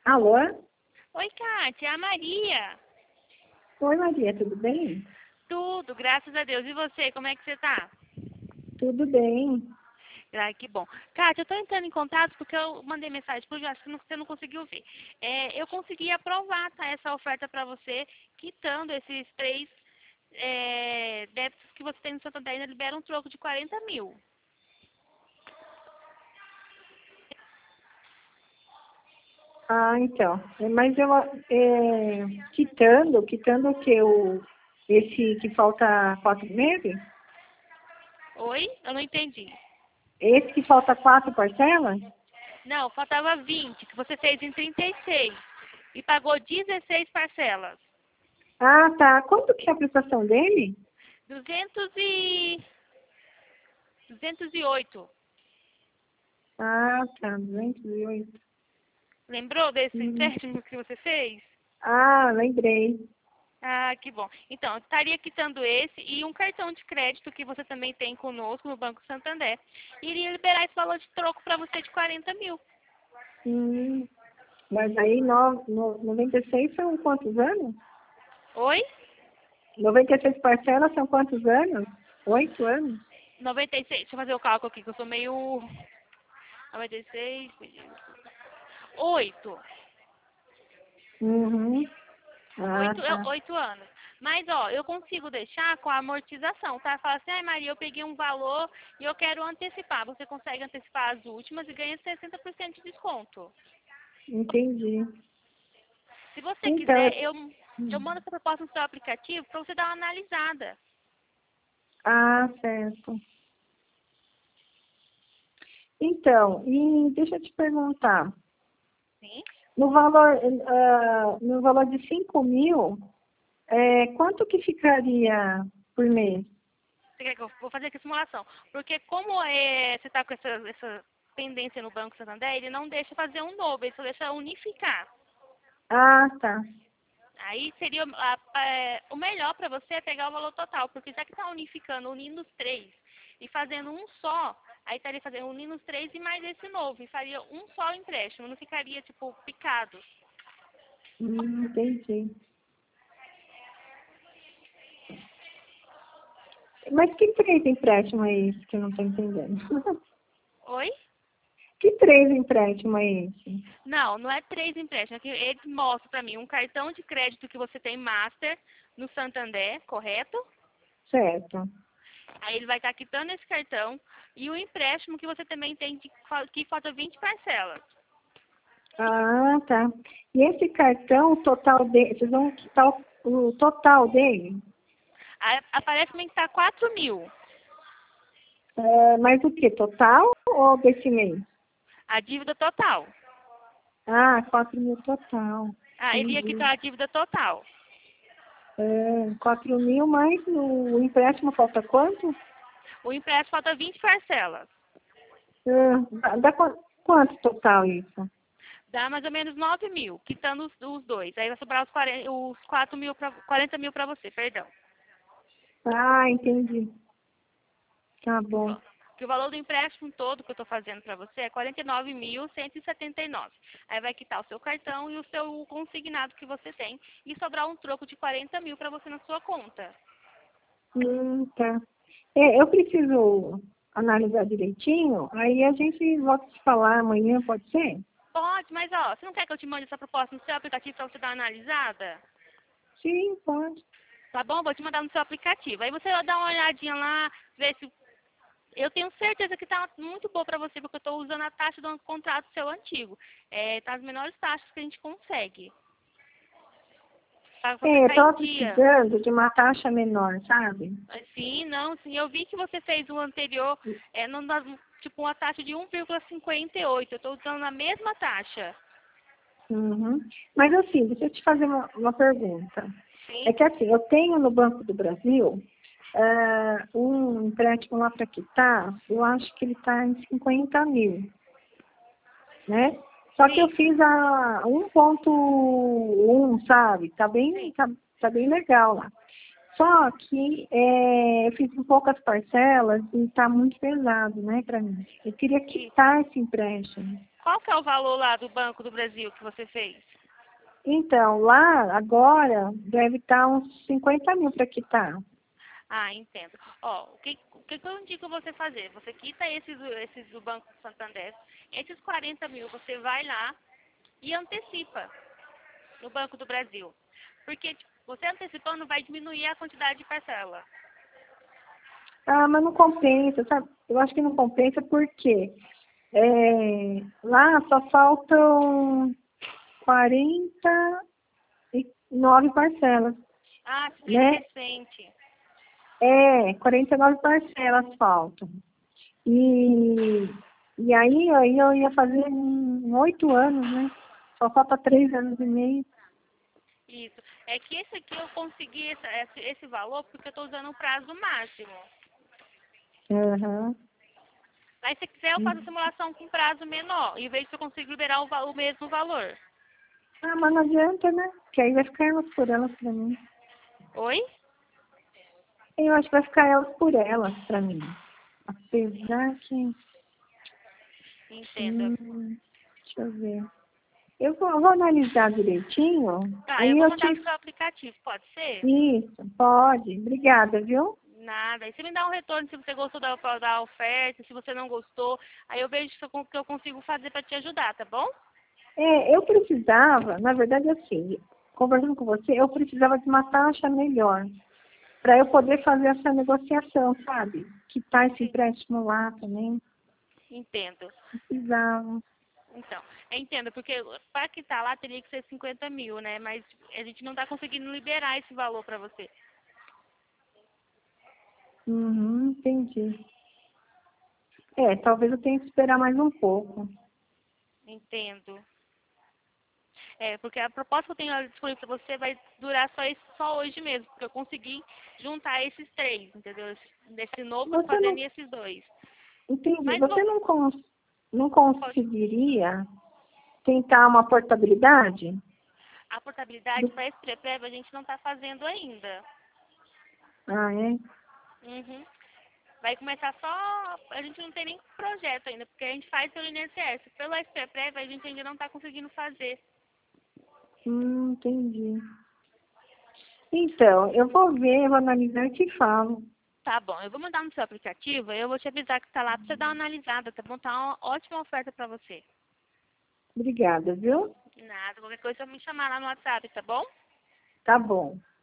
Alô? Oi, Kátia, é a Maria. Oi, Maria, tudo bem? Tudo, graças a Deus. E você, como é que você tá? Tudo bem. Ai, que bom. Kátia, eu tô entrando em contato porque eu mandei mensagem pro Jorge, que você não conseguiu ver. Eu consegui aprovar, tá, essa oferta para você, quitando esses três débitos que você tem no Santander, ainda libera um troco de 40 mil. Ah, então. Mas eu, quitando o que? Esse que falta 4 meses? Oi? Eu não entendi. Esse que falta 4 parcelas? Não, faltava 20, que você fez em 36 e pagou 16 parcelas. Ah, tá. Quanto que é a prestação dele? 200 e... 208. Ah, tá. 208. Lembrou desse Hum. empréstimo que você fez? Ah, lembrei. Ah, que bom. Então, eu estaria quitando esse e um cartão de crédito que você também tem conosco no Banco Santander. Iria liberar esse valor de troco para você de 40 mil. Hum. Mas aí, 96 são quantos anos? Oi? 96 parcelas são quantos anos? 8 anos? 96. Deixa eu fazer o cálculo aqui, que eu sou meio... 96... 8. Uhum. Ah, tá. 8 anos. Mas, ó, eu consigo deixar com a amortização, tá? Fala assim, ai Maria, eu peguei um valor e eu quero antecipar. Você consegue antecipar as últimas e ganha 60% de desconto. Entendi. Se você Então, quiser, eu mando essa proposta no seu aplicativo para você dar uma analisada. certo. Então, e deixa eu te perguntar, Sim? no valor de 5.000, quanto que ficaria por mês? Você quer que eu vou fazer aqui a simulação? Porque como você está com essa pendência no Banco Santander, ele não deixa fazer um novo, ele só deixa unificar. Ah, tá. Aí seria o melhor para você é pegar o valor total, porque já que está unificando, unindo os três e fazendo um só, aí estaria fazendo unindo os três e mais esse novo, e faria um só empréstimo, não ficaria tipo picado. Entendi. Mas que três empréstimos é esse que eu não estou entendendo? Oi? Que três empréstimos é esse? Não, não é três empréstimos. É que ele mostra para mim um cartão de crédito que você tem Master no Santander, correto? Certo. Aí ele vai estar quitando esse cartão e o empréstimo que você também tem que falta 20 parcelas. Ah, tá. E esse cartão, o total dele, vocês vão quitar o total dele? Aí aparece também que está 4 mil. Mas o que? Total ou desse mês? A dívida total. Ah, 4.000 total. Ah, ele ia Entendi. quitar a dívida total. 4.000, mais o empréstimo falta quanto? O empréstimo falta 20 parcelas. Quanto total isso? Dá mais ou menos 9 mil, quitando os dois. Aí vai sobrar os 4 mil 40 mil para você, perdão. Ah, entendi. Tá Que o, bom. va- que o valor do empréstimo todo que eu estou fazendo para você é 49.179. Aí vai quitar o seu cartão e o seu consignado que você tem e sobrar um troco de 40 mil para você na sua conta. Tá. Eu preciso analisar direitinho, aí a gente volta a se falar amanhã, pode ser? Pode, mas ó, você não quer que eu te mande essa proposta no seu aplicativo para você dar uma analisada? Sim, pode. Tá bom? Vou te mandar no seu aplicativo. Aí você dá uma olhadinha lá, ver se... Eu tenho certeza que tá muito boa para você, porque eu estou usando a taxa do contrato seu antigo. Tá as menores taxas que a gente consegue. Para você Eu ficar em estava dia. precisando de uma taxa menor, sabe? Sim, não, sim. Eu vi que você fez o anterior, tipo uma taxa de 1,58. Eu estou usando a mesma taxa. Uhum. Mas assim, deixa eu te fazer uma pergunta. É Sim, que assim, eu tenho no Banco do Brasil um empréstimo lá para quitar, eu acho que ele está em 50.000, né? Só que eu sim, fiz a 1,1, sabe? Tá bem, sim. tá bem legal lá. Só que eu fiz em poucas parcelas e está muito pesado, né, para mim. Eu queria quitar esse empréstimo. Qual que é o valor lá do Banco do Brasil que você fez? Então, lá, agora, deve estar uns 50 mil para quitar. Ah, entendo. Ó, o que eu indico você fazer? Você quita esses do Banco Santander, esses 40 mil, você vai lá e antecipa no Banco do Brasil. Porque tipo, você antecipando vai diminuir a quantidade de parcela. Ah, mas não compensa, sabe? Eu acho que não compensa porque lá só faltam 49 parcelas, Ah, você fez né? recente. 49 parcelas faltam. E, aí eu ia fazer em 8 anos, né? Só falta 3 anos e meio. Isso. É que esse aqui eu consegui esse valor porque eu estou usando o prazo máximo. Aham. Aí se quiser eu faço a simulação com prazo menor e vejo se eu consigo liberar o mesmo valor. Ah, mas não adianta, né? Porque aí vai ficar elas por elas pra mim. Oi? Eu acho que vai ficar elas por elas pra mim. Apesar que... Entendo. deixa eu ver. Eu vou analisar direitinho. Tá, eu Aí vou eu mandar te... no seu aplicativo, pode ser? Isso, pode. Obrigada, viu? Nada. Aí você me dá um retorno se você gostou da oferta, se você não gostou. Aí eu vejo o que eu consigo fazer para te ajudar, tá bom? Eu precisava, na verdade, assim, conversando com você, eu precisava de uma taxa melhor para eu poder fazer essa negociação, sabe? Quitar esse Sim. empréstimo lá também. Entendo. Precisava. Então, eu entendo, porque para quitar lá teria que ser 50 mil, né? Mas a gente não está conseguindo liberar esse valor para você. Uhum, entendi. Talvez eu tenha que esperar mais um pouco. Entendo. Porque a proposta que eu tenho disponível para você vai durar só hoje mesmo, porque eu consegui juntar esses três, entendeu? Desse novo Você fazendo não, e esses dois. entendi. Mas Você não pode. conseguiria tentar uma portabilidade? A portabilidade para esse pré-prévio a gente não está fazendo ainda. Ah, é? Uhum. Vai começar só. A gente não tem nem projeto ainda, porque a gente faz pelo INSS. Pelo pré-prévio a gente ainda não está conseguindo fazer. Entendi. Então, eu vou ver, eu vou analisar e te falo. Tá bom, eu vou mandar no seu aplicativo e eu vou te avisar que tá lá pra você dar uma analisada, tá bom? Tá uma ótima oferta pra você. Obrigada, viu? Nada, qualquer coisa é me chamar lá no WhatsApp, tá bom? Tá bom.